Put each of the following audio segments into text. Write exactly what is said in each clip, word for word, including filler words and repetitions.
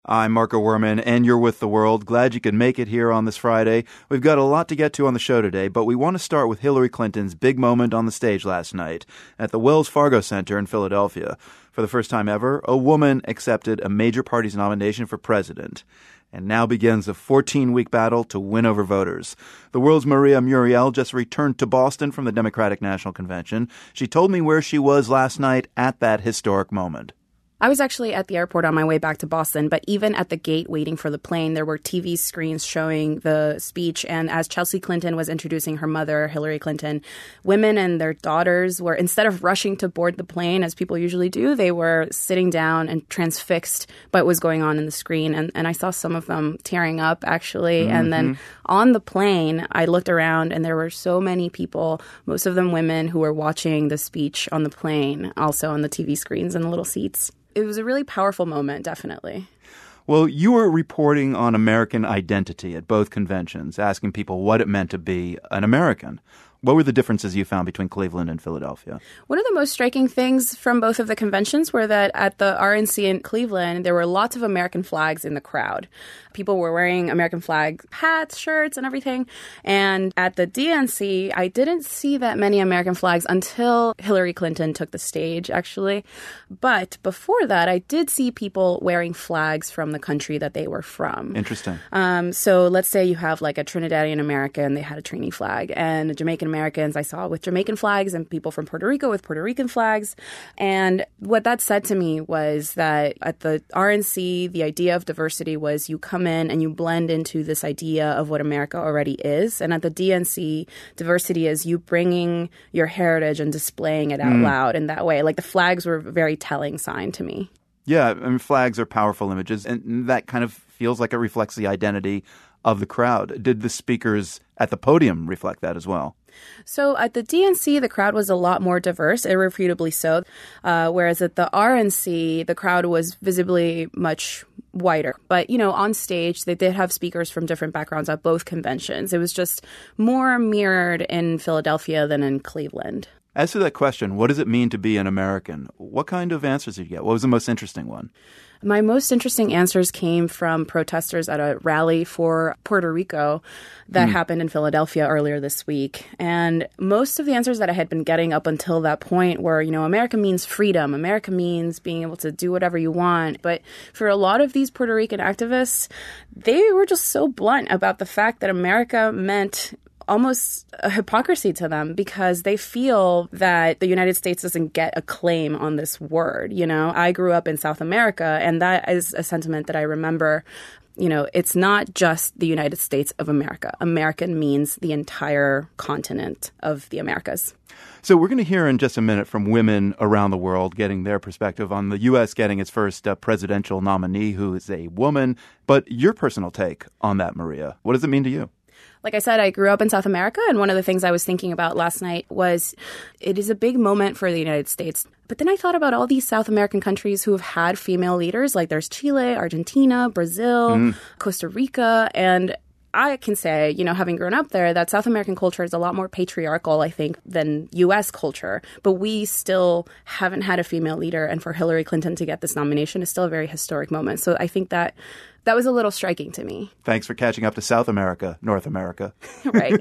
I'm Marco Werman, and you're with The World. Glad you could make it here on this Friday. We've got a lot to get to on the show today, but we want to start with Hillary Clinton's big moment on the stage last night at the Wells Fargo Center in Philadelphia. For the first time ever, a woman accepted a major party's nomination for president. And now begins a fourteen-week battle to win over voters. The World's Maria Muriel just returned to Boston from the Democratic National Convention. She told me where she was last night at that historic moment. I was actually at the airport on my way back to Boston, but even at the gate waiting for the plane, there were T V screens showing the speech. And as Chelsea Clinton was introducing her mother, Hillary Clinton, women and their daughters were, instead of rushing to board the plane, as people usually do, they were sitting down and transfixed by what was going on in the screen. And, and I saw some of them tearing up, actually. Mm-hmm. And then on the plane, I looked around and there were so many people, most of them women, who were watching the speech on the plane, also on the T V screens in the little seats. It was a really powerful moment, definitely. Well, you were reporting on American identity at both conventions, asking people what it meant to be an American. What were the differences you found between Cleveland and Philadelphia? One of the most striking things from both of the conventions were that at the R N C in Cleveland, there were lots of American flags in the crowd. People were wearing American flag hats, shirts, and everything. And at the D N C, I didn't see that many American flags until Hillary Clinton took the stage, actually. But before that, I did see people wearing flags from the country that they were from. Interesting. Um, so let's say you have like a Trinidadian American, they had a Trini flag, and a Jamaican Americans I saw with Jamaican flags, and people from Puerto Rico with Puerto Rican flags. And what that said to me was that at the R N C, the idea of diversity was you come in and you blend into this idea of what America already is. And at the D N C, diversity is you bringing your heritage and displaying it out mm. loud in that way. Like the flags were a very telling sign to me. Yeah, I mean, flags are powerful images, and that kind of feels like it reflects the identity of the crowd. Did the speakers at the podium reflect that as well? So at the D N C, the crowd was a lot more diverse, irrefutably so, uh, whereas at the R N C, the crowd was visibly much whiter. But, you know, on stage, they did have speakers from different backgrounds at both conventions. It was just more mirrored in Philadelphia than in Cleveland. As to that question, what does it mean to be an American? What kind of answers did you get? What was the most interesting one? My most interesting answers came from protesters at a rally for Puerto Rico that mm. happened in Philadelphia earlier this week. And most of the answers that I had been getting up until that point were, you know, America means freedom. America means being able to do whatever you want. But for a lot of these Puerto Rican activists, they were just so blunt about the fact that America meant almost a hypocrisy to them because they feel that the United States doesn't get a claim on this word. You know, I grew up in South America, and that is a sentiment that I remember. You know, it's not just the United States of America. American means the entire continent of the Americas. So we're going to hear in just a minute from women around the world getting their perspective on the U S getting its first uh, presidential nominee who is a woman. But your personal take on that, Maria, what does it mean to you? Like I said, I grew up in South America, and one of the things I was thinking about last night was it is a big moment for the United States. But then I thought about all these South American countries who have had female leaders, like there's Chile, Argentina, Brazil, mm. Costa Rica, and I can say, you know, having grown up there, that South American culture is a lot more patriarchal, I think, than U S culture. But we still haven't had a female leader. And for Hillary Clinton to get this nomination is still a very historic moment. So I think that that was a little striking to me. Thanks for catching up to South America, North America. Right.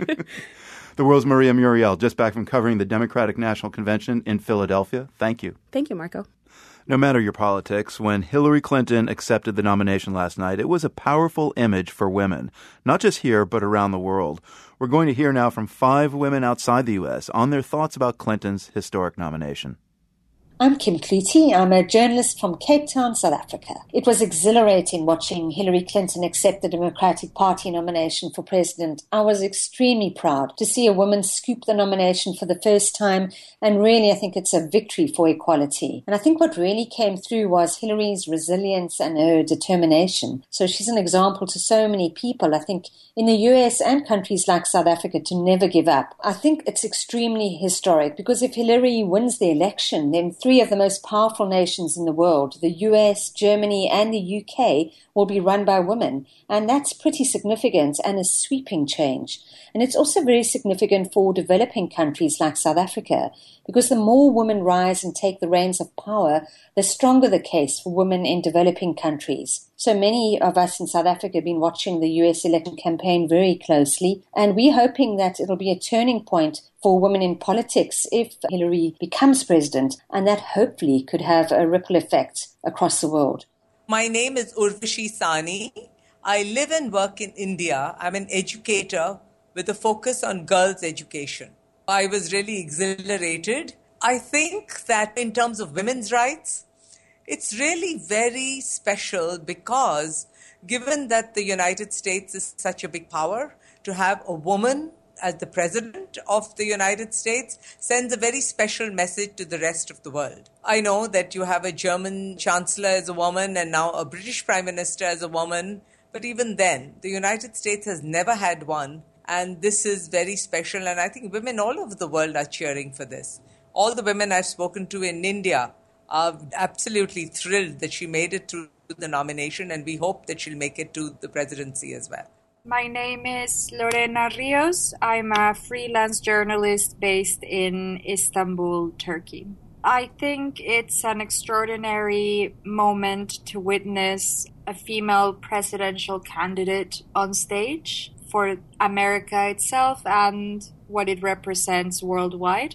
The World's Maria Muriel, just back from covering the Democratic National Convention in Philadelphia. Thank you. Thank you, Marco. No matter your politics, when Hillary Clinton accepted the nomination last night, it was a powerful image for women, not just here, but around the world. We're going to hear now from five women outside the U S on their thoughts about Clinton's historic nomination. I'm Kim Clutie. I'm a journalist from Cape Town, South Africa. It was exhilarating watching Hillary Clinton accept the Democratic Party nomination for president. I was extremely proud to see a woman scoop the nomination for the first time, and really I think it's a victory for equality. And I think what really came through was Hillary's resilience and her determination. So she's an example to so many people, I think, in the U S and countries like South Africa, to never give up. I think it's extremely historic because if Hillary wins the election, then three of the most powerful nations in the world, the U S, Germany, and the U K, will be run by women. And that's pretty significant and a sweeping change. And it's also very significant for developing countries like South Africa, because the more women rise and take the reins of power, the stronger the case for women in developing countries. So many of us in South Africa have been watching the U S election campaign very closely, and we're hoping that it'll be a turning point for women in politics if Hillary becomes president, and that hopefully could have a ripple effect across the world. My name is Urvashi Sani. I live and work in India. I'm an educator with a focus on girls' education. I was really exhilarated. I think that in terms of women's rights, it's really very special because given that the United States is such a big power, to have a woman as the president of the United States sends a very special message to the rest of the world. I know that you have a German chancellor as a woman and now a British prime minister as a woman, but even then, the United States has never had one, and this is very special, and I think women all over the world are cheering for this. All the women I've spoken to in India are absolutely thrilled that she made it through the nomination, and we hope that she'll make it to the presidency as well. My name is Lorena Rios. I'm a freelance journalist based in Istanbul, Turkey. I think it's an extraordinary moment to witness a female presidential candidate on stage for America itself and what it represents worldwide.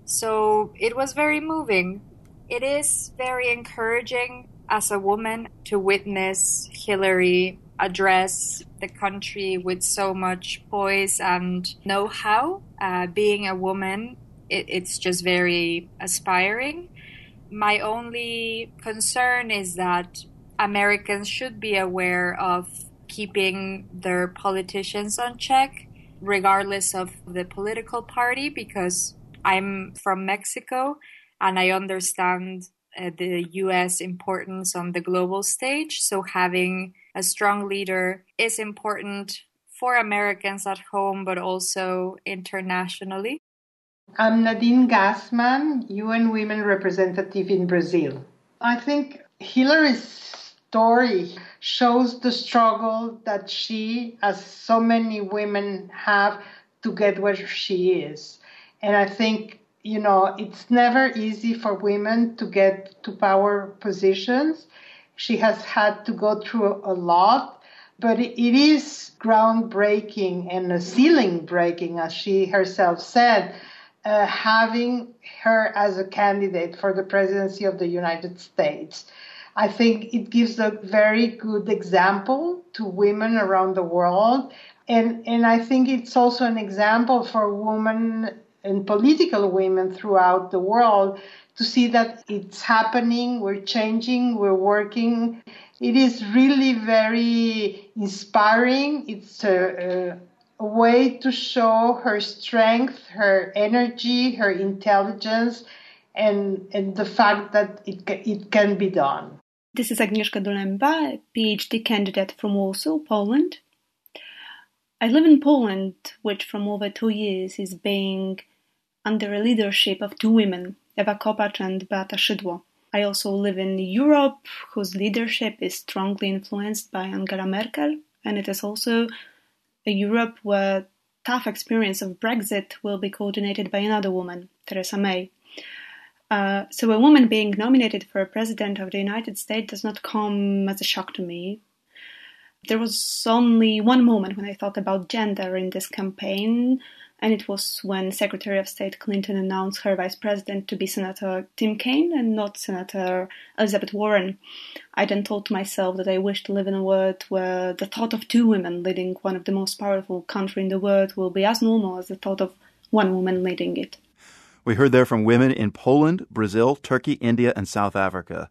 So it was very moving. It is very encouraging as a woman to witness Hillary address the country with so much poise and know-how. Uh, being a woman, it, it's just very aspiring. My only concern is that Americans should be aware of keeping their politicians on check, regardless of the political party, because I'm from Mexico and I understand uh, the U S importance on the global stage. So having a strong leader is important for Americans at home, but also internationally. I'm Nadine Gassman, U N Women Representative in Brazil. I think Hillary's story shows the struggle that she, as so many women, have to get where she is. And I think, you know, it's never easy for women to get to power positions. She has had to go through a lot, but it is groundbreaking and a ceiling breaking, as she herself said, uh, having her as a candidate for the presidency of the United States. I think it gives a very good example to women around the world. And, and I think it's also an example for women and political women throughout the world to see that it's happening, we're changing, we're working. It is really very inspiring. It's a, a way to show her strength, her energy, her intelligence, and, and the fact that it, it can be done. This is Agnieszka Dolemba, a PhD candidate from Warsaw, Poland. I live in Poland, which from over two years is being under a leadership of two women, Eva Kopacz and Beata Szydło. I also live in Europe, whose leadership is strongly influenced by Angela Merkel, and it is also a Europe where tough experience of Brexit will be coordinated by another woman, Theresa May. Uh, so a woman being nominated for president of the United States does not come as a shock to me. There was only one moment when I thought about gender in this campaign, and it was when Secretary of State Clinton announced her vice president to be Senator Tim Kaine and not Senator Elizabeth Warren. I then thought to myself that I wished to live in a world where the thought of two women leading one of the most powerful countries in the world will be as normal as the thought of one woman leading it. We heard there from women in Poland, Brazil, Turkey, India, and South Africa.